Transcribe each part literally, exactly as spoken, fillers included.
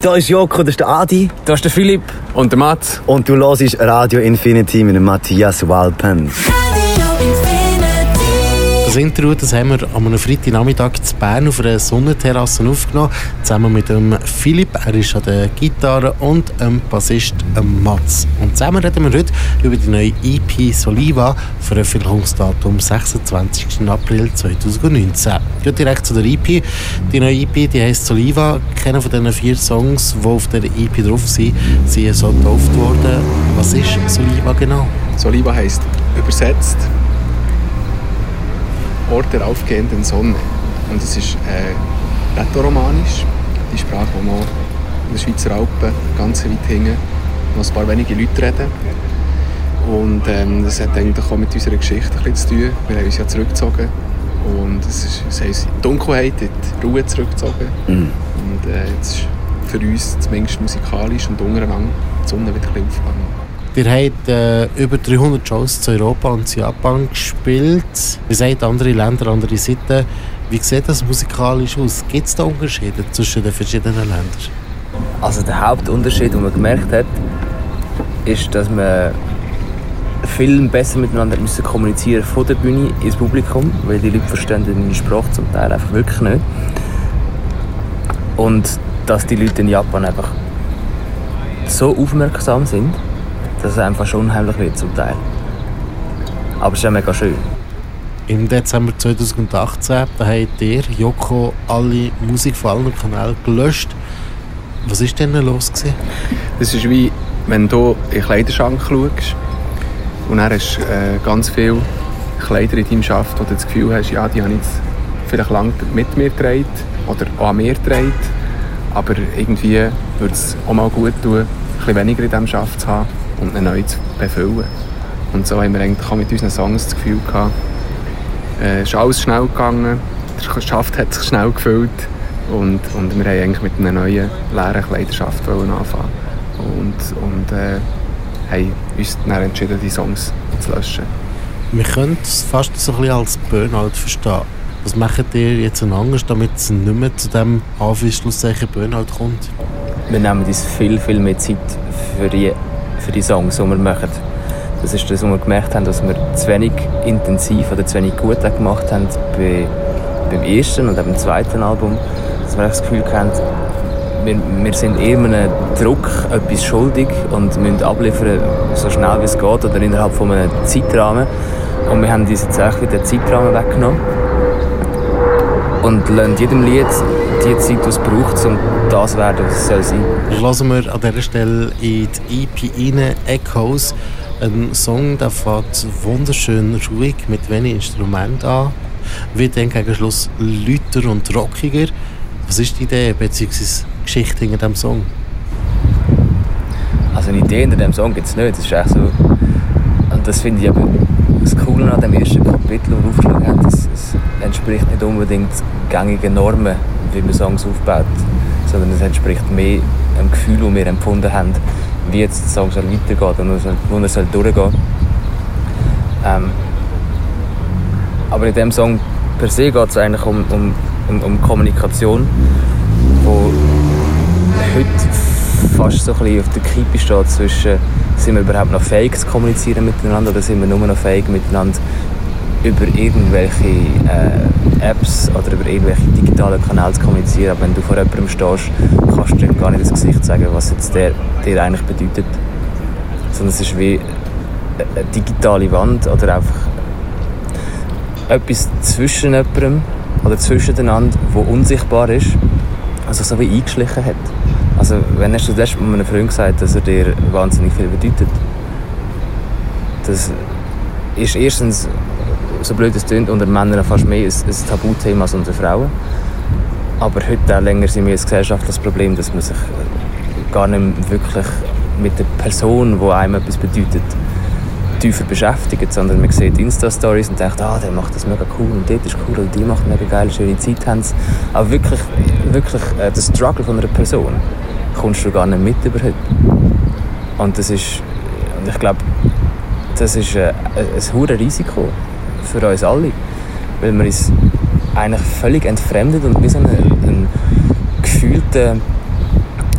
Da ist Joko, das ist der Adi. Da ist der Philipp. Und der Mats. Und du hörst Radio Infinity mit dem Matthias Walpen. Das Interview das haben wir am Freitagnachmittag in Bern auf einer Sonnenterrasse aufgenommen, zusammen mit dem Philipp, er ist an der Gitarre, und dem Bassist Mats. Und zusammen reden wir heute über die neue E P «Soliva», Veröffentlichungsdatum sechsundzwanzigsten April zweitausendneunzehn. Geht direkt zu der E P. Die neue E P die heisst «Soliva». Keiner von diesen vier Songs, die auf der E P drauf sind, sind so getauft worden. Was ist «Soliva» genau? «Soliva» heisst übersetzt Ort der aufgehenden Sonne. Und es ist äh, rätoromanisch, die Sprache, die noch in den Schweizer Alpen ganz weit hinten noch ein paar wenige Leute reden. Und ähm, das hat eigentlich auch mit unserer Geschichte ein bisschen zu tun. Wir haben uns ja zurückgezogen und es ist, es ist in die Dunkelheit, in die Ruhe zurückgezogen. Mhm. Und äh, jetzt ist für uns zumindest musikalisch und untereinander die Sonne wieder ein bisschen aufgegangen. Ihr habt äh, über dreihundert Shows zu Europa und zu Japan gespielt. Ihr seid andere Länder, andere Seiten. Wie sieht das musikalisch aus? Gibt es da Unterschiede zwischen den verschiedenen Ländern? Also der Hauptunterschied, den man gemerkt hat, ist, dass wir viel besser miteinander müssen kommunizieren von der Bühne ins Publikum, weil die Leute verstehen die Sprache zum Teil einfach wirklich nicht. Und dass die Leute in Japan einfach so aufmerksam sind, dass es einfach schon unheimlich wird zum Teil. Aber es ist ja mega schön. Im Dezember zweitausendachtzehn da habt ihr, Joko, alle Musik von allen Kanälen gelöscht. Was war denn los gewesen? Das ist wie, wenn du in den Kleiderschrank schaust und dann hast du äh, ganz viele Kleider in deinem Schaft, wo du das Gefühl hast, ja, die habe ich jetzt vielleicht lange mit mir getragen oder auch an mir getragen. Aber irgendwie würde es auch mal gut tun, ein bisschen weniger in diesem Schaft zu haben und ihn neu zu befüllen. Und so haben wir eigentlich auch mit unseren Songs das Gefühl gehabt, äh, es ist alles schnell gegangen, der Schaft hat sich schnell gefüllt und, und wir haben eigentlich mit einem neuen, leeren Kleiderschaft anfangen und, und äh, haben uns dann entschieden, die Songs zu löschen. Wir können es fast so ein bisschen als Burnout verstehen. Was macht ihr jetzt anders, damit es nicht mehr zu dem Anführungszeichen Burnout kommt? Wir nehmen uns viel, viel mehr Zeit für die, für die Songs, die wir machen. Das ist das, was wir gemerkt haben, dass wir zu wenig intensiv oder zu wenig gut gemacht haben bei, beim ersten und beim zweiten Album. Dass wir das Gefühl hatten, wir, wir sind eher einem Druck etwas schuldig und müssen abliefern, so schnell wie es geht oder innerhalb von einem Zeitrahmen. Und wir haben uns jetzt auch wieder den Zeitrahmen weggenommen und lassen jedem Lied die Zeit, die es braucht, um das zu werden, was es soll sein. Hören wir an dieser Stelle in die E P rein, «Echoes». Ein Song, der fängt wunderschön ruhig mit wenig Instrumenten an, wird dann gegen Schluss lauter und rockiger. Was ist die Idee bzw. Geschichte hinter diesem Song? Also eine Idee hinter diesem Song gibt es nicht. Das ist echt so. Und das finde ich aber das Coole an dem ersten Kapitel, das wir aufgeschlagen haben. Es, es entspricht nicht unbedingt gängigen Normen, wie man Songs aufbaut, sondern es entspricht mehr dem Gefühl, das wir empfunden haben, wie jetzt der Song soll weitergehen und wo er soll durchgehen. Ähm, aber in diesem Song per se geht es eigentlich um, um, um, um Kommunikation, wo heute fast so ein bisschen auf der Kippe steht zwischen, sind wir überhaupt noch fähig zu kommunizieren miteinander oder sind wir nur noch fähig miteinander über irgendwelche äh, Apps oder über irgendwelche digitalen Kanäle zu kommunizieren. Aber wenn du vor jemandem stehst, kannst du dir gar nicht ins Gesicht sagen, was jetzt der dir eigentlich bedeutet. Sondern es ist wie eine digitale Wand oder einfach etwas zwischen jemandem oder zwischeneinander, das unsichtbar ist, also so wie eingeschlichen hat. Also wenn hast du das mit einem Freund gesagt, dass er dir wahnsinnig viel bedeutet? Das ist erstens, so blöd es klingt, unter Männern fast mehr ein, ein Tabuthema als unter Frauen. Aber heute auch länger sind wir als Gesellschaft das Problem, dass man sich gar nicht mehr wirklich mit der Person, die einem etwas bedeutet, tiefer beschäftigt, sondern man sieht Insta-Stories und denkt, ah, der macht das mega cool und dort ist cool und die macht mega geil, schöne Zeit haben sie. Aber wirklich, wirklich äh, der Struggle von einer Person kommst du gar nicht mit über heute. Und das ist, und ich glaube, das ist äh, ein hohes Risiko für uns alle, weil wir uns eigentlich völlig entfremdet und wie so einen, einen gefühlten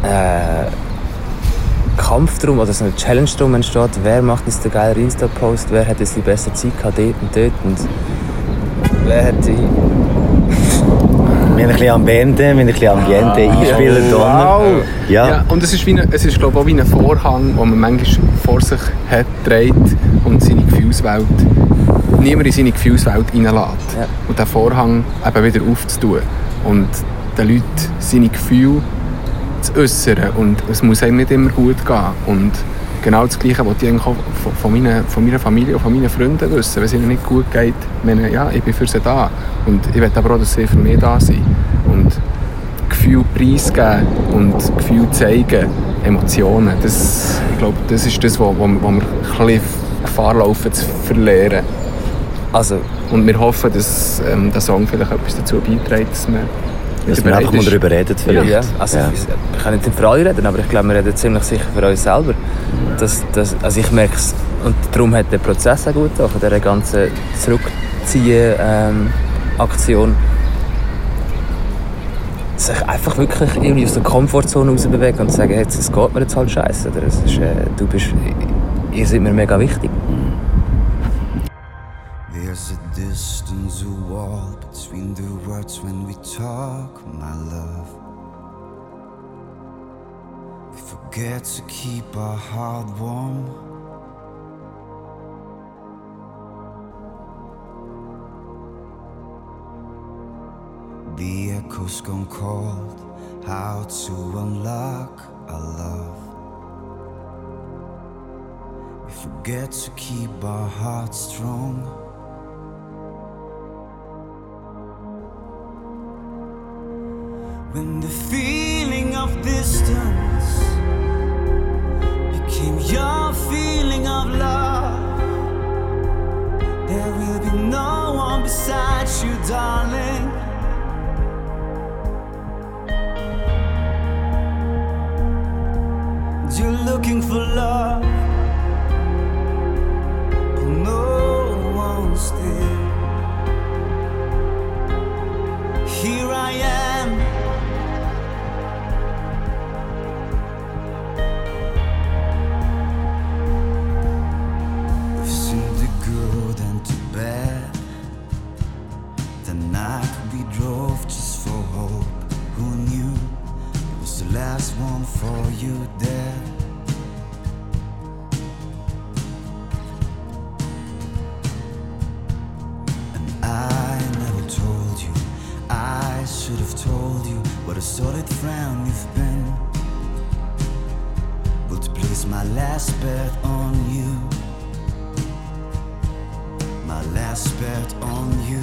äh, Kampf drum oder so eine Challenge drum entsteht, wer macht jetzt den geilen Insta-Post, wer hat jetzt die bessere Zeit gehabt, dort und dort und wer hat die... Wir haben ein bisschen Ambiente, wir haben ein bisschen Ambiente Ah, einspielen. Wow! Ja. Ja, und es ist, wie eine, es ist glaube ich, auch wie ein Vorhang, den man manchmal vor sich hat, dreht und seine Gefühlswelt, niemand in seine Gefühlswelt reinlässt. Ja. Und den Vorhang eben wieder aufzutun und den Leuten seine Gefühle zu äußern. Und es muss einem nicht immer gut gehen. Und genau das Gleiche wollte ich eigentlich auch von, von, meiner, von meiner Familie und von meinen Freunden wissen. Wenn es ihnen nicht gut geht, meine, ja, ich bin für sie da. Und ich will aber auch, dass sie für mich da sind. Und Gefühle preisgeben und Gefühle zeigen, Emotionen, das, ich glaube, das ist das, wo, wo, wo wir ein bisschen Gefahr laufen zu verlieren. Also, Und wir hoffen, dass ähm, der Song vielleicht etwas dazu beiträgt, dass man Dass wir einfach mal darüber reden vielleicht. ja, also Ja. ich kann nicht für alle reden, aber ich glaube, wir reden ziemlich sicher für uns selber. Das, das, also ich merke es, und darum hat der Prozess auch gut getan, von dieser ganzen Zurückziehen-Aktion. Sich einfach wirklich irgendwie aus der Komfortzone raus bewegen und sagen, hey, es geht mir jetzt halt scheiße. Oder es ist, äh, du bist, ihr seid mir mega wichtig. There's a distance, a wall between the words when we talk, my love. We forget to keep our heart warm. The echoes gone cold, how to unlock our love. We forget to keep our hearts strong. When the feeling of distance became your feeling of love, there will be no one beside you, darling. You're looking for love, but no one's there. Here I am, we've seen the good and the bad. The night we drove just for hope. Who knew it was the last one for you there? And I never told you, I should have told you what a solid friend you've been. But to place my last bet on you, my last bet on you.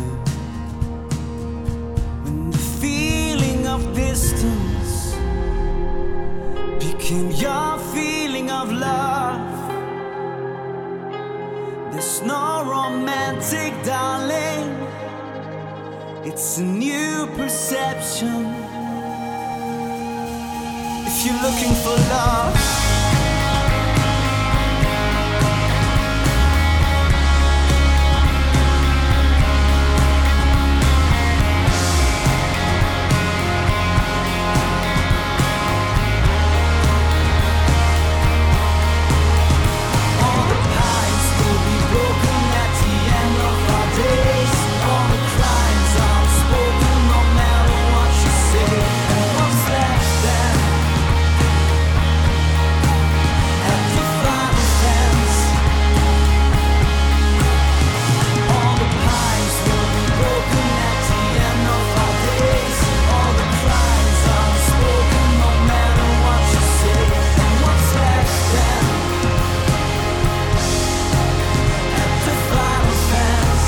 When the feeling of distance became your feeling of love, there's no romantic, darling. It's a new perception. If you're looking for love, all the pines will be broken at the end of our days. All the crimes unspoken, no matter what you say. And what's left then? At the final fence, all the pines will be broken at the end of our days. All the crimes unspoken, no matter what you say. And what's left then? At the final fence.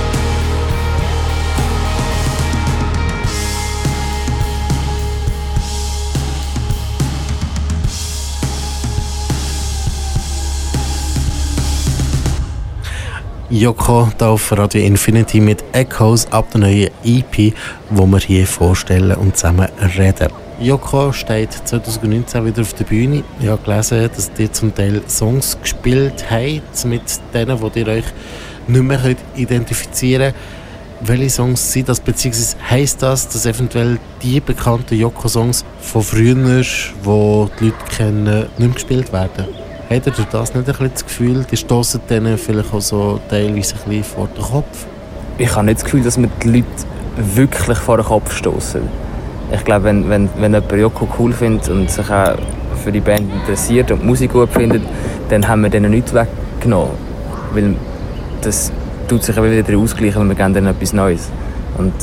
Yoko hier auf Radio Infinity mit Echoes ab der neuen E P, wo wir hier vorstellen und zusammen reden. Yoko steht zwanzig neunzehn wieder auf der Bühne. Ich habe gelesen, dass ihr zum Teil Songs gespielt habt mit denen, die ihr euch nicht mehr identifizieren könnt. welche Songs sind das, beziehungsweise heisst das, dass eventuell die bekannten Yoko-Songs von früher, die die Leute kennen, nicht mehr gespielt werden? Habt ihr durch das nicht ein bisschen das Gefühl, die stossen denen vielleicht auch so teilweise ein bisschen vor den Kopf? Ich habe nicht das Gefühl, dass wir die Leute wirklich vor den Kopf stoßen. Ich glaube, wenn, wenn, wenn jemand Yoko cool findet und sich auch für die Band interessiert und die Musik gut findet, dann haben wir denen nichts weggenommen. Weil das tut sich wieder ausgleichen und wir geben denen etwas Neues. Und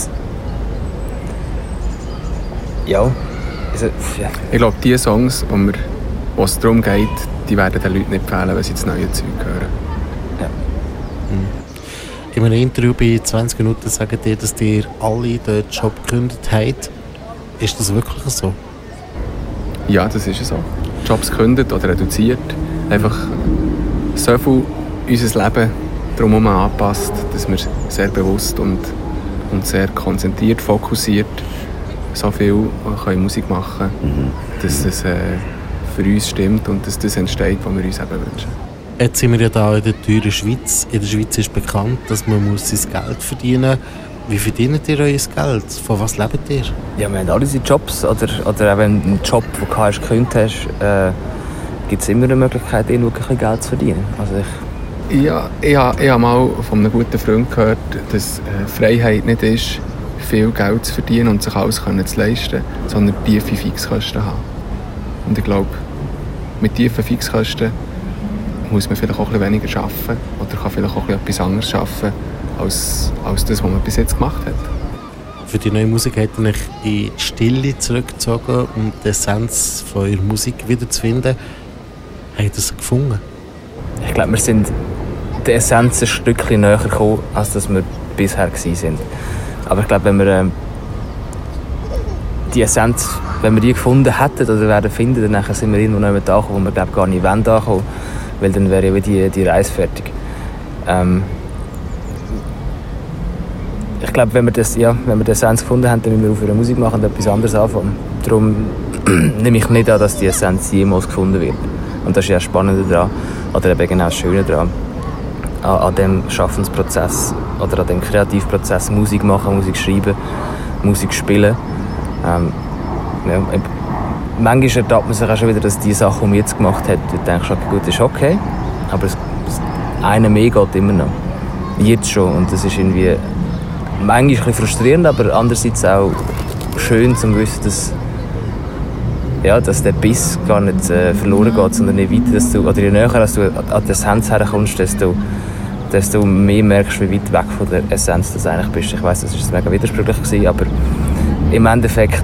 ja, also, ja. Ich glaube, die Songs, wo, wir, wo es darum geht, die werden den Leuten nicht fehlen, wenn sie das neue Zeug hören. Ja. In einem Interview bei zwanzig Minuten sagen die, dass ihr alle den Job gekündigt habt. Ist das wirklich so? Ja, das ist so. Jobs gekündigt oder reduziert. Einfach so viel unser Leben darum anpasst, dass wir sehr bewusst und, und sehr konzentriert, fokussiert so viel können Musik machen können, mhm. dass es äh, für uns stimmt und dass das entsteht, was wir uns eben wünschen. Jetzt sind wir ja hier in der teuren Schweiz. In der Schweiz ist bekannt, dass man muss sein Geld verdienen muss. Wie verdient ihr euer Geld? Von was lebt ihr? Ja, wir haben alle unsere Jobs. Oder, oder auch wenn du einen Job, den du hast, gekündigt hast, äh, gibt es immer eine Möglichkeit, irgendwo ein bisschen Geld zu verdienen. Also ich Ja, ich habe, ich habe mal von einem guten Freund gehört, dass äh, Freiheit nicht ist, viel Geld zu verdienen und sich alles können zu leisten, sondern tiefe Fixkosten haben. Und ich glaube, mit tiefen Fixkosten muss man vielleicht auch ein bisschen weniger arbeiten oder kann vielleicht auch ein bisschen etwas anderes arbeiten, als, als das, was man bis jetzt gemacht hat. Für die neue Musik hat er euch in die Stille zurückgezogen, um die Essenz von eurer Musik wiederzufinden. Habt ihr es gefunden? Ich glaube, wir sind der Essenz ein Stückchen näher gekommen, als dass wir bisher waren. Aber ich glaube, wenn wir äh, die Essenz, wenn wir die gefunden hätten oder werden finden, dann sind wir irgendwo nicht mehr angekommen, wo wir glaube, gar nicht ankommen wollen, weil dann wäre ja die, die Reise fertig. Ähm, ich glaube, wenn wir, das, ja, wenn wir die Essenz gefunden haben, dann müssen wir aufhören Musik machen und etwas anderes anfangen. Darum nehme ich nicht an, dass die Essenz jemals gefunden wird. Und das ist ja das Spannende daran, oder eben genau das Schöne daran, an, an dem Schaffensprozess oder an dem Kreativprozess, Musik machen, Musik schreiben, Musik spielen. Ähm, ja, manchmal ertappt man sich auch schon wieder, dass die Sachen, die man jetzt gemacht hat, du denkst, okay, gut, ist okay, aber das, das eine mehr geht immer noch. Jetzt schon. Und das ist irgendwie manchmal ein bisschen frustrierend, aber andererseits auch schön zu wissen, dass, ja, dass der Biss gar nicht äh, verloren geht, sondern nicht weiter, dass du, oder je näher als du an die Essenz herkommst, desto, desto mehr merkst, wie weit weg von der Essenz du eigentlich bist. Ich weiss, das war mega widersprüchlich gewesen, aber im Endeffekt...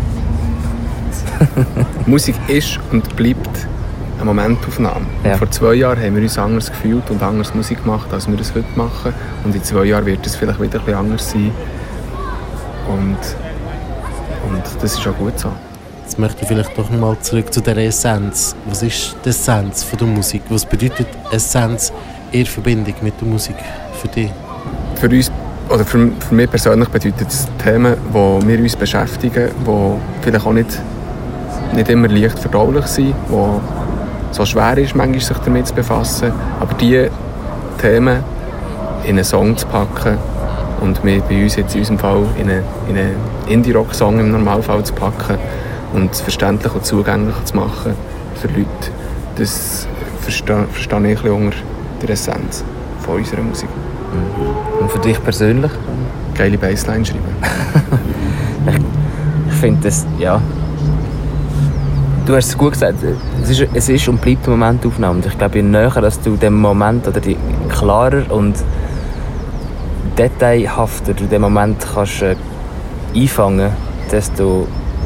Musik ist und bleibt eine Momentaufnahme. Ja. Vor zwei Jahren haben wir uns anders gefühlt und anders Musik gemacht, als wir es heute machen. Und in zwei Jahren wird es vielleicht wieder ein bisschen anders sein. Und, und das ist auch gut so. Jetzt möchte ich vielleicht doch noch mal zurück zu der Essenz. Was ist die Essenz von der Musik? Was bedeutet Essenz in Verbindung mit der Musik für dich? Für uns, oder für, für mich persönlich bedeutet es Themen, die wir uns beschäftigen, die vielleicht auch nicht, nicht immer leicht verdaulich sind, wo so schwer ist, manchmal sich damit zu befassen. Aber diese Themen in einen Song zu packen und wir bei uns jetzt in unserem Fall in einen, in einen Indie-Rock-Song im Normalfall zu packen und verständlich und zugänglich zu machen für Leute, das verstehe, verstehe ich unter der Essenz von unserer Musik. Und für dich persönlich? Geile Bassline schreiben. ich ich finde das, ja... Du hast es gut gesagt, es ist, es ist und bleibt eine Momentaufnahme. Und ich glaube, je näher dass du den Moment oder die klarer und detailhafter du den Moment kannst äh, einfangen, desto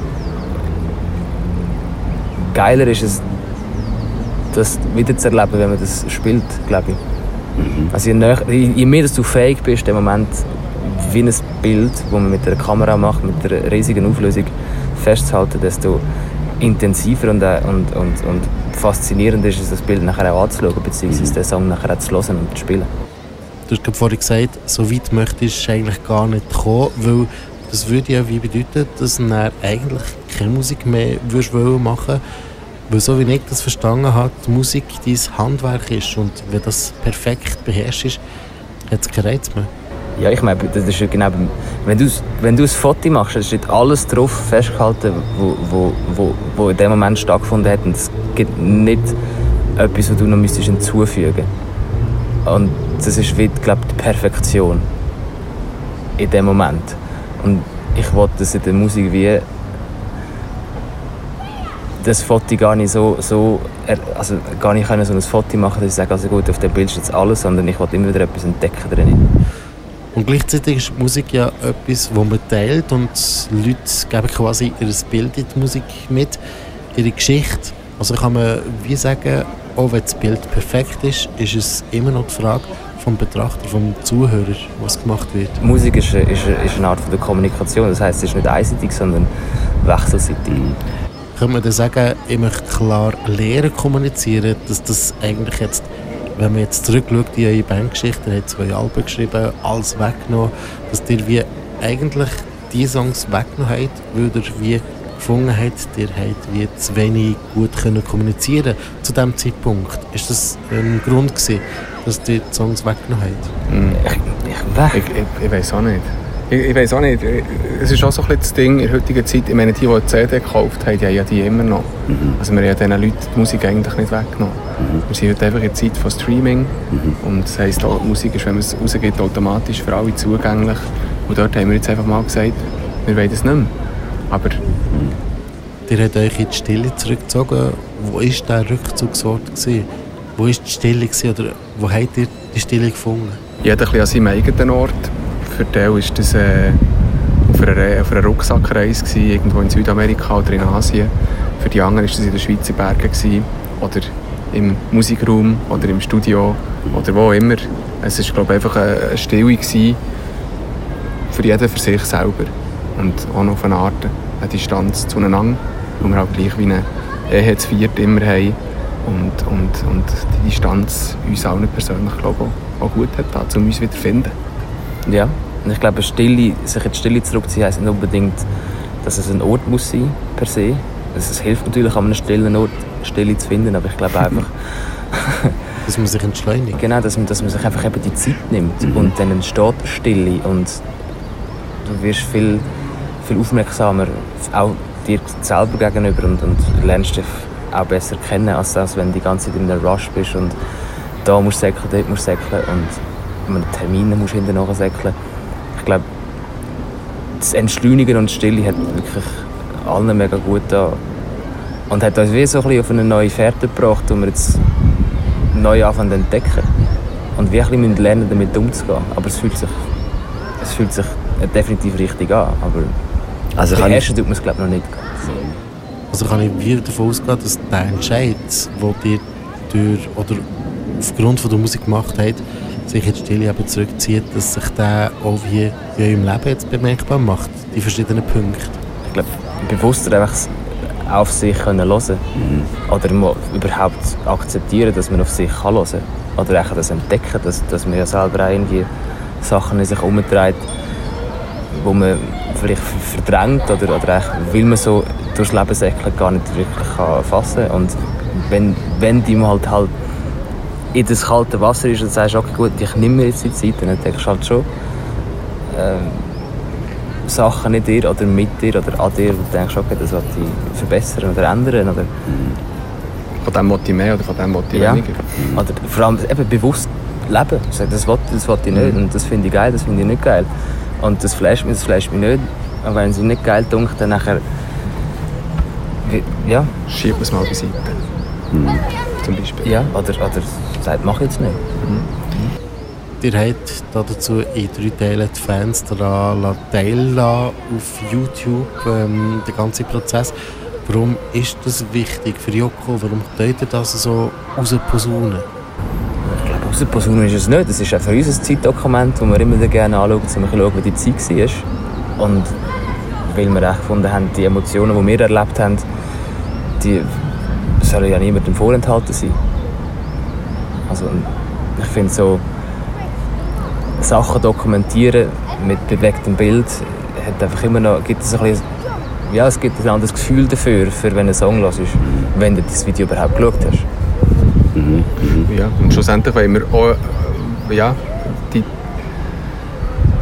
geiler ist es, das wieder zu erleben, wenn man das spielt, glaube ich. Mhm. Also je, näher, je mehr dass du fähig bist, den Moment wie ein Bild, das man mit der Kamera macht, mit einer riesigen Auflösung festzuhalten, desto intensiver und, und, und, und faszinierend ist es, das Bild nachher auch anzuschauen, beziehungsweise den Song nachher auch zu hören und zu spielen. Du hast vorhin gesagt, so weit möchtest du eigentlich gar nicht kommen, weil das würde ja wie bedeuten, dass du dann eigentlich keine Musik mehr würdest machen, weil so wie ich das verstanden habe, die Musik dein Handwerk ist und wenn das perfekt beherrscht ist, hat es keinen Reiz mehr. Ja, ich meine, das ist ja genau, wenn du, wenn du ein Foto machst, dann steht alles drauf festgehalten, wo, wo, wo, wo in dem Moment stattgefunden hat. Und es gibt nicht etwas, was du noch müsstest hinzufügen. Und das ist, wie, glaube ich, die Perfektion in dem Moment. Und ich wollte das in der Musik wie das Foto gar nicht so, so also gar nicht können so ein Foto machen, dass ich sage, also gut, auf dem Bild steht alles, sondern ich wollte immer wieder etwas entdecken drin. Und gleichzeitig ist Musik ja etwas, das man teilt und die Leute geben quasi ihr Bild in die Musik mit, ihre Geschichte. Also kann man wie sagen, auch wenn das Bild perfekt ist, ist es immer noch die Frage vom Betrachter, vom Zuhörer, was gemacht wird. Musik ist, ist, ist eine Art von der Kommunikation, das heisst, es ist nicht einseitig, sondern wechselseitig. Könnte man dann sagen, immer klar lernen kommunizieren, dass das eigentlich jetzt, wenn man jetzt zurückschaut in eure Bandgeschichte, ihr habt zwei Alben geschrieben, alles weggenommen, dass ihr wie eigentlich die Songs weggenommen habt, weil ihr wie gefunden habt, ihr habt wie zu wenig gut können kommunizieren zu diesem Zeitpunkt. Ist das ein Grund gewesen, dass ihr die Songs weggenommen habt? Mm. Ich, ich, Ich, ich, ich weiß auch nicht. Ich, ich weiß auch nicht. Es ist auch so ein bisschen das Ding in der heutigen Zeit. Ich meine, die, die die C D gekauft haben, die haben ja die immer noch. Mhm. Also wir haben ja diesen Leuten die Musik eigentlich nicht weggenommen. Mhm. Wir sind heute einfach in der Zeit von Streaming. Mhm. Und das heisst, die Musik ist, wenn man es rausgibt, automatisch für alle zugänglich. Und dort haben wir jetzt einfach mal gesagt, wir wollen das nicht mehr. Aber... Ihr habt euch in die Stille zurückgezogen. Wo war der Rückzugsort gewesen? Wo war die Stille gewesen, oder wo habt ihr die Stille gefunden? Jeder ein bisschen an seinem eigenen Ort. Für den war das äh, auf einer, auf einer Rucksackreise gewesen, irgendwo in Südamerika oder in Asien. Für die anderen war das in den Schweizer Bergen gewesen, oder im Musikraum oder im Studio oder wo immer. Es war, glaube ich, einfach eine Stille gewesen, für jeden für sich selber. Und auch noch auf eine Art eine Distanz zueinander, wo wir halt gleich wie eine Ehe zu viert immer haben. Und, und, und die Distanz uns allen persönlich, glaube ich, auch gut hat, um uns wieder zu finden. Ja, und ich glaube, Stille, sich in die Stille zurückziehen heisst nicht unbedingt, dass es ein Ort muss sein, per se. Also es hilft natürlich, an einem stillen Ort Stille zu finden, aber ich glaube einfach... dass man sich entschleunigt. Genau, dass man, dass man sich einfach eben die Zeit nimmt mhm. und dann entsteht Stille und du wirst viel, viel aufmerksamer, auch dir selber gegenüber und, und lernst dich auch besser kennen, als, als wenn du die ganze Zeit in einem Rush bist und da musst du säckeln, dort musst du säckeln und man Termine musst hinten nachher säckeln. Ich glaube, das Entschleunigen und Stille hat wirklich allen mega gut da und hat uns wie so ein bisschen auf eine neue Fährte gebracht, wo wir jetzt neu anfangen zu entdecken und wir ein bisschen lernen, damit umzugehen. Aber es fühlt sich, es fühlt sich definitiv richtig an, aber also der erste tut man es glaube ich noch nicht. Also kann ich wieder davon ausgehen, dass der Entscheid, den ihr durch, oder aufgrund von der Musik gemacht habt, sich jetzt Stille eben zurückzieht, dass sich der auch wie in eurem Leben jetzt bemerkbar macht, die verschiedenen Punkte. Ich glaube, bewusster einfach auf sich hören können mhm. oder mal überhaupt akzeptieren, dass man auf sich kann hören kann. Oder auch das entdecken, dass, dass man ja selber auch irgendwie Sachen in sich umtreibt, wo man vielleicht verdrängt oder, oder auch, weil man so durchs Leben säckelt, gar nicht wirklich kann fassen kann. Und wenn, wenn die mal halt, halt in das kalte Wasser ist und sagst, okay gut, ich nehme mir jetzt die Zeit, dann denkst du halt schon äh, Sachen in dir oder mit dir oder an dir, wo du denkst, okay, das sollte ich verbessern oder ändern. Oder von dem wollte ich mehr oder von dem wollte ich ja. weniger. Oder vor allem eben bewusst leben. Das wollte das will ich nicht und das finde ich geil, das finde ich nicht geil. Und das flasht mich, das flasht mich nicht. Und wenn es nicht geil dunkt, dann nachher... Ja. Schiebt man es mal beiseite. Mhm. Zum Beispiel. Ja, oder, oder sagt, mach jetzt nicht. Mhm. Ihr habt dazu in drei Teilen die Fans daran teilhaben auf YouTube, ähm, den ganzen Prozess. Warum ist das wichtig für Joko? Warum könnt ihr das so rausposaunen? Ich glaube, rausposaunen ist es nicht. Das ist auch für uns ein Zeitdokument, das wir immer gerne anschauen, um zu schauen, wie die Zeit war. Und weil wir auch gefunden haben, die Emotionen, die wir erlebt haben, die sollen ja niemandem vorenthalten sein. Also, ich finde so, Sachen dokumentieren mit bewegtem Bild hat einfach immer noch, gibt es ein bisschen, ja, es gibt ein anderes Gefühl dafür, für wenn ein Song los ist, wenn du das Video überhaupt geschaut hast. Mhm. Mhm. Ja, und schlussendlich wollen wir auch, ja, die,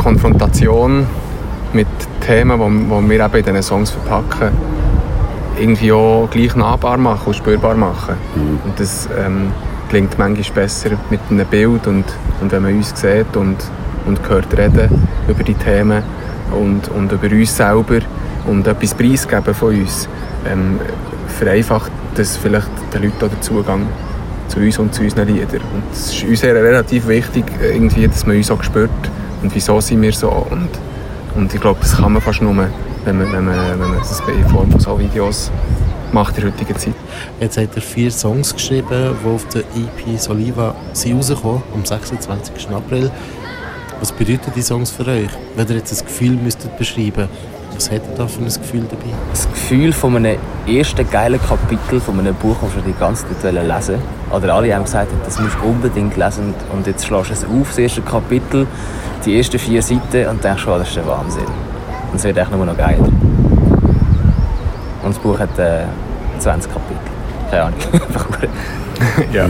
Konfrontation mit Themen, die wo, wo wir eben in diesen Songs verpacken, irgendwie auch gleich nahbar machen und spürbar machen. Mhm. Und das ähm, klingt manchmal besser mit einem Bild und, und wenn man uns sieht und, und hört reden über die Themen und, und über uns selber und etwas preisgeben von uns, ähm, vereinfacht das vielleicht den Leuten auch den Zugang zu uns und zu unseren Liedern. Und es ist uns relativ wichtig, irgendwie, dass man uns auch spürt und wieso sind wir so. Und, und ich glaube, das kann man fast nur, wenn man, wenn man, wenn man das in Form von so Videos macht in der heutigen Zeit. Jetzt habt ihr vier Songs geschrieben, die auf der E P Soliva sind rausgekommen, am sechsundzwanzigsten April. Was bedeuten die Songs für euch? Wenn ihr jetzt ein Gefühl müsstet beschreiben, was habt ihr da für ein Gefühl dabei? Das Gefühl von einem ersten geilen Kapitel von einem Buch, das wir schon die ganze Zeit lesen wollten. Oder alle haben gesagt, das musst du unbedingt lesen. Und jetzt schlägst du es auf, das erste Kapitel, die ersten vier Seiten und denkst, oh, das ist der Wahnsinn. Und es wird echt nur noch geiler. Und das Buch hat äh, zwanzig Kapitel. Keine Ahnung. Ja.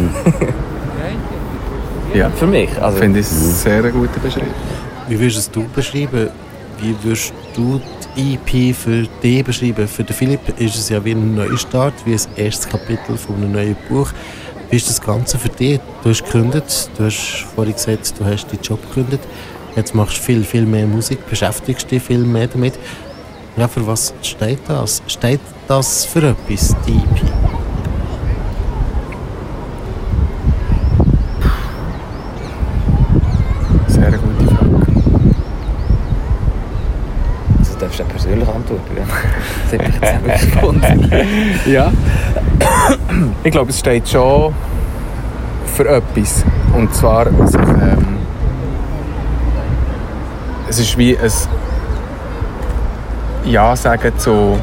Ja. Für mich. Also, finde ich eine sehr gute Beschreibung. Wie würdest du beschreiben? Wie würdest du die E P für dich beschreiben? Für den Philipp ist es ja wie ein Neustart, wie das erste Kapitel von einem neuen Buch. Wie ist das Ganze für dich? Du hast gekündigt, du hast vorhin gesagt, du hast deinen Job gekündigt. Jetzt machst du viel, viel mehr Musik, beschäftigst dich viel mehr damit. Ja, für was steht das? Steht das für etwas, die E P? Sehr gute Frage. also, du darfst ja persönlich antworten. Das hätte ich jetzt wirklich gefunden. Ja. Ich glaube, es steht schon für etwas. Und zwar, also, ähm, es ist wie ein Ja sagen zu,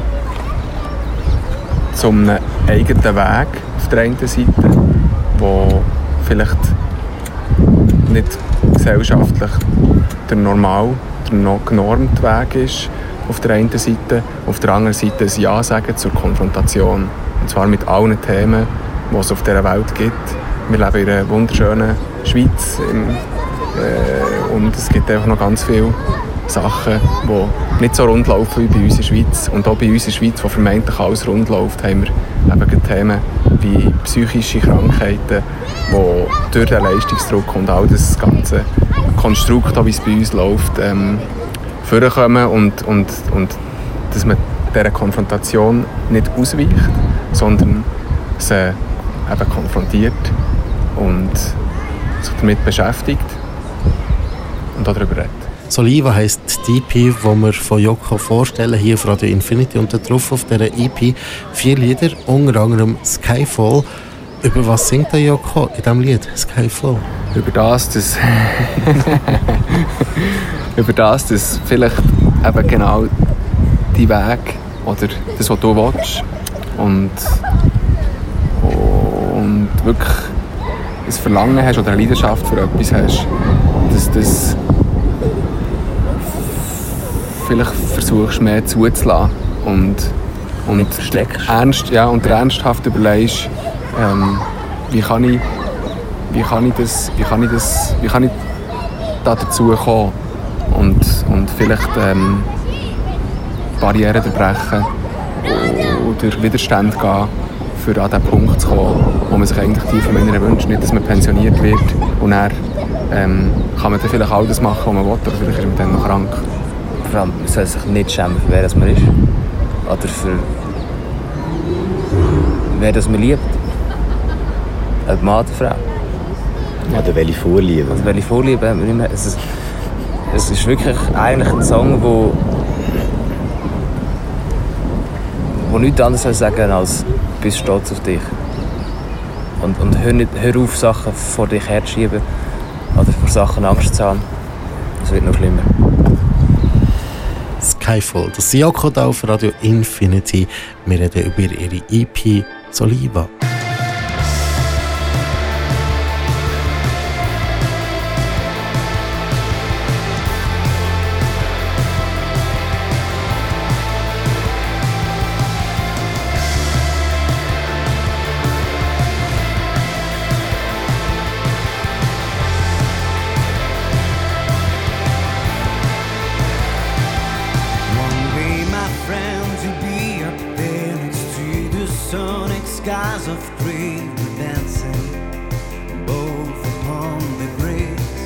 zu einem eigenen Weg auf der einen Seite, wo vielleicht nicht gesellschaftlich der normal, der noch genormte Weg ist auf der einen Seite, auf der anderen Seite ein Ja sagen zur Konfrontation. Und zwar mit allen Themen, die es auf dieser Welt gibt. Wir leben in einer wunderschönen Schweiz im, äh, und es gibt einfach noch ganz viele Sachen, die nicht so rund laufen wie bei uns in der Schweiz. Und auch bei uns in der Schweiz, wo vermeintlich alles rund läuft, haben wir eben Themen wie psychische Krankheiten, die durch den Leistungsdruck und all das ganze Konstrukt, wie es bei uns läuft, ähm, vorkommen und, und, und dass man dieser Konfrontation nicht ausweicht, sondern sie eben konfrontiert und sich damit beschäftigt und darüber redet. Soliva heisst die E P, die wir von Yoko vorstellen, hier auf Radio Infinity. Und da drauf auf dieser E P vier Lieder, unter anderem Skyfall. Über was singt der Yoko in diesem Lied, Skyfall? Über das, dass über das, dass vielleicht eben genau die Weg oder das, was du willst und, und wirklich ein Verlangen hast oder eine Leidenschaft für etwas hast, dass das vielleicht versuchst mehr zuzulassen und, und ernst, ja, und ernsthaft überlegst, ähm, wie kann ich wie kann ich das wie kann ich das wie kann ich da dazu kommen und, und vielleicht ähm, Barrieren durchbrechen und durch Widerstand gehen, für an den Punkt zu kommen, wo man sich eigentlich tief im Inneren wünscht. Nicht, dass man pensioniert wird und dann ähm, kann man dann vielleicht all das machen, was man will, aber vielleicht ist man dann noch krank. Vor allem, man soll sich nicht schämen, für wer das man ist. Oder für wer das man liebt. Ob Mann oder Frau. Oder welche Vorliebe. Also welche Vorliebe haben wir nicht mehr. Es ist, es ist wirklich eigentlich ein Song, wo, wo nichts anderes soll sagen als «Du bist stolz auf dich». Und, und hör, nicht, hör auf, Sachen vor dich herzuschieben oder vor Sachen Angst zu haben. Es wird noch schlimmer. Skyfall, das ist Yoko da auf Radio Infinity. Wir reden über ihre E P Soliva. platonic skies of green, we're dancing both upon the grace.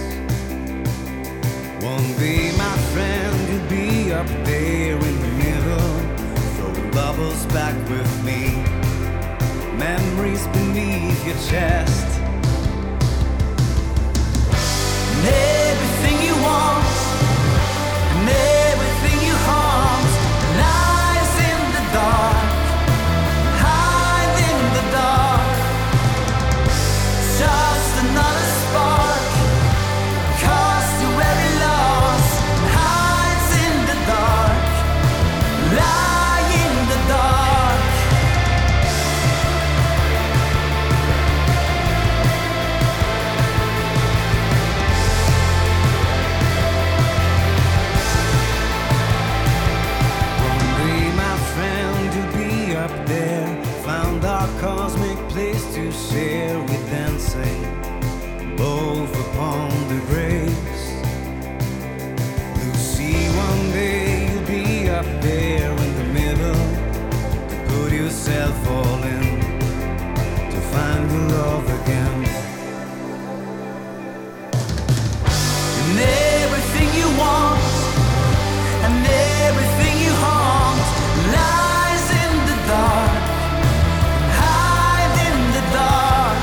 One day, my friend, you'll be up there in the middle, throwing bubbles back with me, memories beneath your chest. And everything you want, and everything you haunt, lies in the dark, hide in the dark. Just another spark, cast you very lost, hides in the dark, lie in the dark. One day, my friend, you'll be up there, found our cosmic place to share with dancing both upon the grace. You'll see one day you'll be up there in the middle, to put yourself all in, to find your love again. And everything you want, and everything you haunt, lies in the dark, hide in the dark.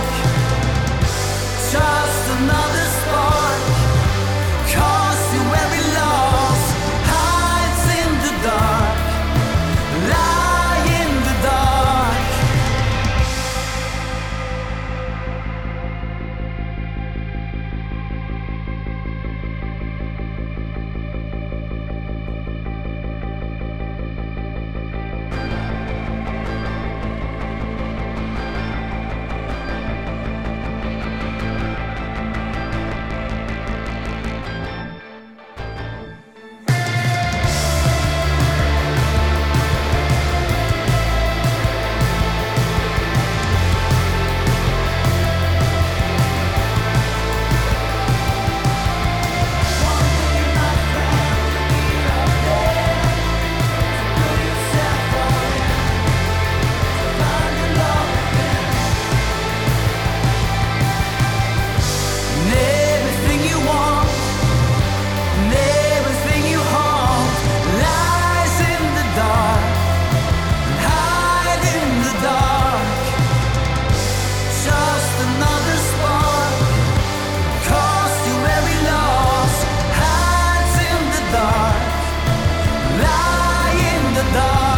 Just another spark, cause you very lost, hides in the dark, lie in the dark. And everything you want, and everything you haunt, lies in the dark, hide in the dark. Just another spark, cause you very lost, hides in the dark, lie in the dark.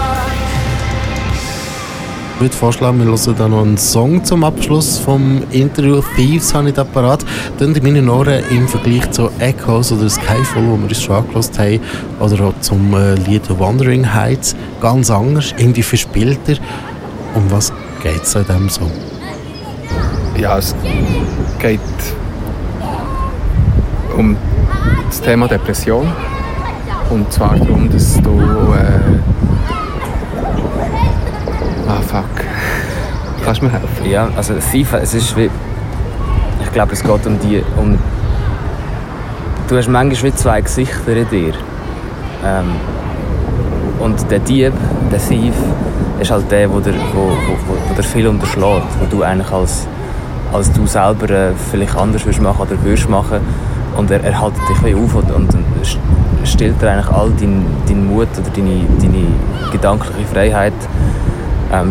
Ich würde vorschlagen, wir hören dann noch einen Song zum Abschluss vom Interview. Thieves habe ich da parat. Dann in meinen Ohren im Vergleich zu Echoes oder Skyfall, wo wir uns schon angehört haben, oder auch zum äh, Lied Wandering Heights, ganz anders, irgendwie verspielter. Um was geht es in diesem Song? Ja, es geht um das Thema Depression. Und zwar darum, dass du... Äh ah, fuck. Kannst du mir helfen? Ja, also Thief, es ist wie... Ich glaube, es geht um die... Um, du hast manchmal wie zwei Gesichter in dir. Ähm, und der Dieb, der Thief, ist halt der, der, der, wo, wo, wo der viel unterschlägt. Wo du eigentlich als, als du selber äh, vielleicht anders würdest machen oder würdest machen. Und er, er haltet dich ein bisschen auf und, und, und stillt dir eigentlich all deinen dein Mut oder deine, deine gedankliche Freiheit. Ähm,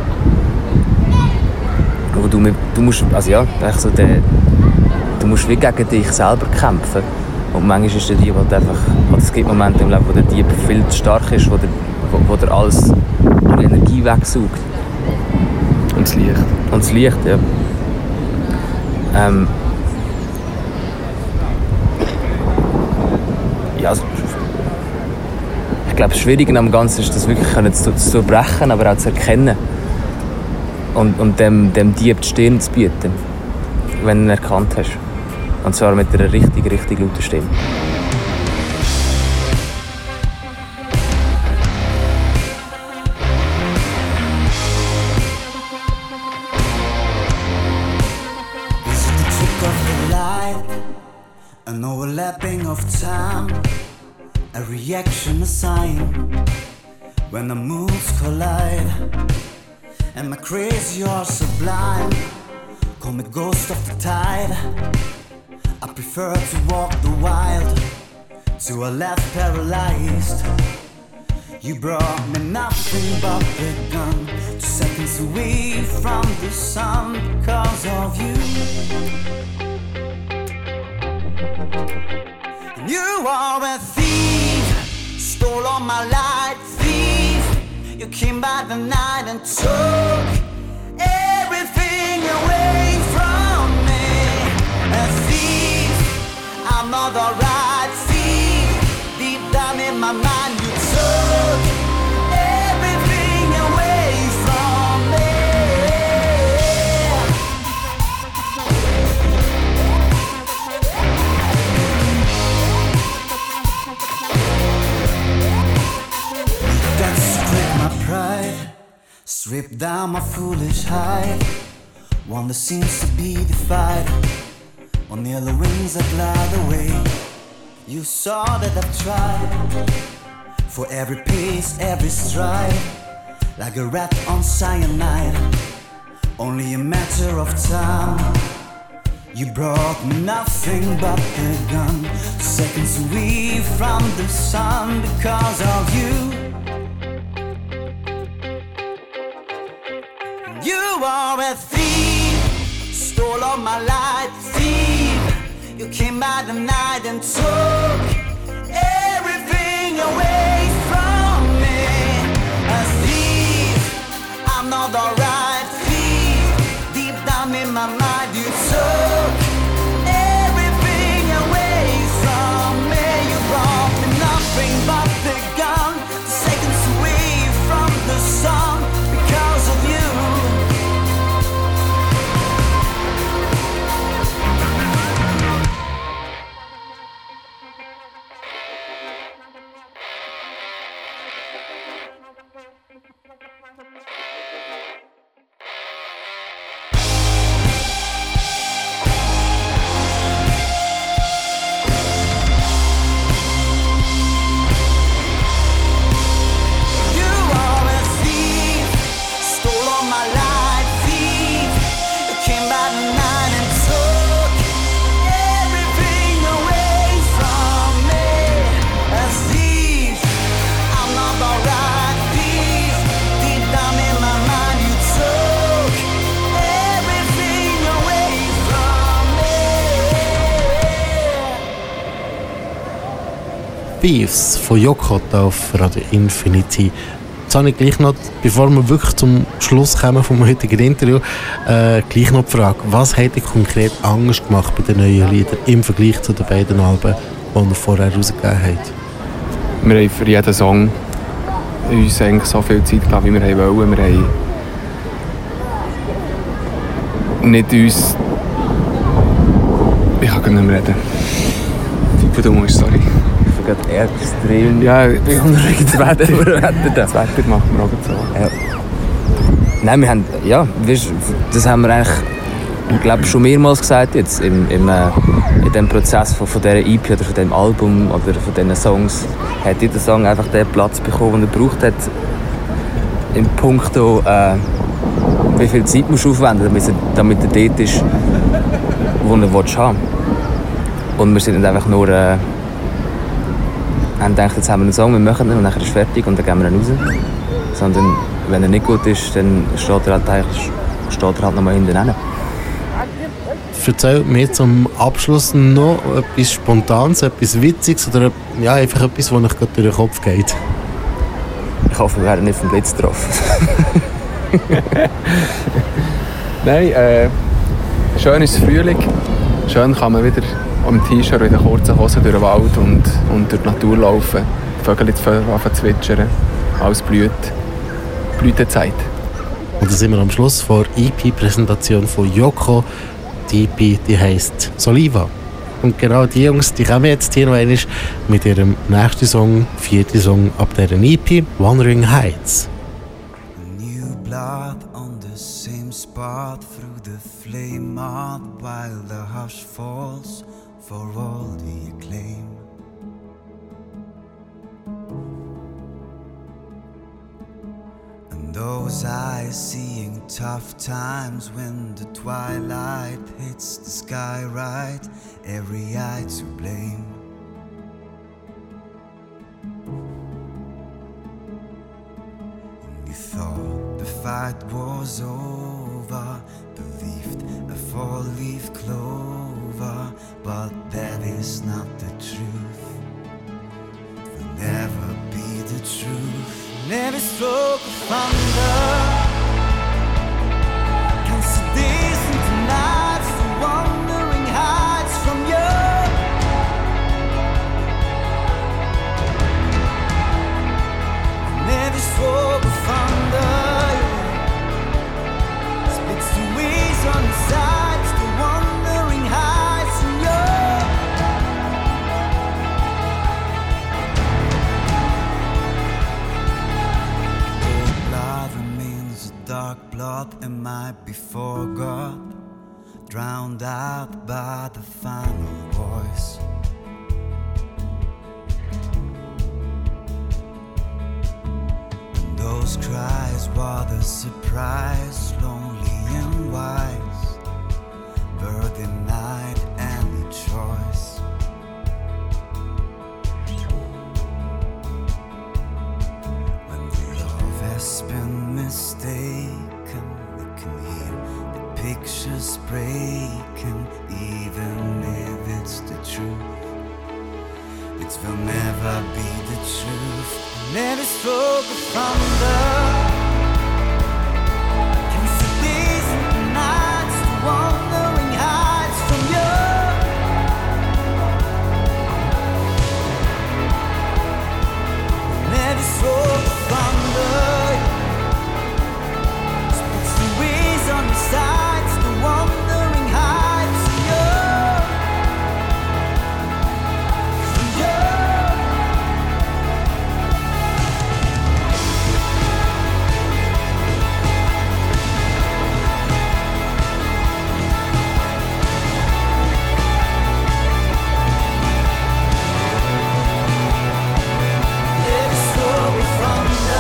wo du, mit, du musst, also ja, so der, du musst wie gegen dich selber kämpfen. Und manchmal ist der Dieb halt einfach, halt, es gibt Momente im Leben, wo der Dieb viel zu stark ist, wo der, wo, wo der alles, alle Energie wegsaugt. Und das Licht. Und das Licht, ja. Ähm, ja, also, ich glaube, das Schwierige am Ganzen ist, das wirklich zu, zu durchbrechen, aber auch zu erkennen. Und, und dem, dem Dieb die Stirn zu bieten, wenn du ihn erkannt hast. Und zwar mit einer richtig, richtig lauten Stimme. Is it the trick of the light? An overlapping of time? A reaction, a sign? When the moons collide? and my crazy are sublime. Call me ghost of the tide. I prefer to walk the wild, to a left paralyzed. You brought me nothing but the gun, two seconds away from the sun because of you. You are a thief, stole all my light, thief. You came by the night and took everything away from me. A thief, I'm not the right thief. Deep down in my mind you took everything away from me. That stripped my pride, stripped down my foolish hide. One that seems to be defied, on the other wings that glide away. You saw that I've tried, for every pace, every stride, like a rat on cyanide, only a matter of time. You brought me nothing but the gun, seconds away from the sun because of you. You are a thief, stole all my light, thief. You came by the night and took everything away from me. A thief, I'm not the right thief. Deep down in my mind you took everything away from me. You brought me nothing but the gun, seconds away from the sun because of you. Thieves von Yoko auf Radio Infinity. Jetzt habe ich gleich noch, bevor wir wirklich zum Schluss kommen vom heutigen Interview, äh, gleich noch die Frage, was hat ihr konkret anders gemacht bei den neuen Liedern im Vergleich zu den beiden Alben, die ihr vorher rausgegeben habt? Wir haben für jeden Song uns eigentlich so viel Zeit gelassen, wie wir wollen. Wir haben nicht uns... Ich kann gar nicht mehr reden. Du musst, sorry. Ich bin gerade extrem Ja, beunruhigt. Das Wetter, das Wetter macht mir auch so. Ja. Nein, wir haben, ja, weißt, das haben wir eigentlich, ich glaube, schon mehrmals gesagt jetzt im, im, äh, in dem Prozess von, von dieser E P oder von diesem Album oder von diesen Songs hat jeder Song einfach den Platz bekommen, den er gebraucht hat. Im Punkto, äh, wie viel Zeit musst du aufwenden, damit er, damit er dort ist, wo er willst haben. Und wir sind nicht einfach nur, äh, haben gedacht, jetzt haben wir einen Song, wir machen ihn und dann ist er fertig und dann gehen wir ihn raus. Sondern wenn er nicht gut ist, dann steht er halt, eigentlich, steht er halt noch mal hinten rein. Erzähl mir zum Abschluss noch etwas Spontanes, etwas Witziges oder ja, einfach etwas, was euch gerade durch den Kopf geht. Ich hoffe, wir werden nicht vom Blitz getroffen. Nein, äh, schön ist Frühling. Schön kann man wieder am T-Shirt in den kurzen Hosen durch den Wald und, und durch die Natur laufen. Die Vögel anfangen zu zwitschern. Alles blüht. Blütezeit. Und dann sind wir am Schluss vor der E P-Präsentation von Yoko. Die E P, die heisst Soliva. Und genau die Jungs, die kommen jetzt hier noch einmal mit ihrem nächsten Song, vierten Song ab deren E P, Wandering Heights. New blood on the same spot through the flame out while the hush falls for all the acclaim. And though close eyes, seeing tough times when the twilight hits the sky right, every eye to blame. And you thought the fight was over, believed a four-leaf clover, but that is not the truth. It will never be the truth. And every stroke of thunder can see days into nights, the wandering heights from you. And every stroke of thunder splits the ways on the sides, the wandering heights from you. Dark blood and might be forgot, drowned out by the final voice. And those cries were the surprise, lonely and wise, were denied any choice. Has been mistaken, we can hear the pictures breaking, even if it's the truth. It will never be the truth. And every stroke of thunder can see days and nights, the wandering heights from you. And every stroke of thunder on the sides, the wandering heights of you, from you. Every story from the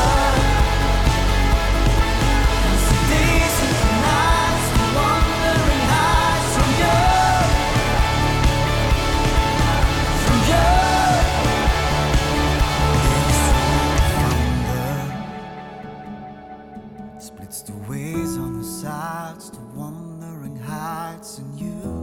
splits the ways on the sides, the wandering heights in you.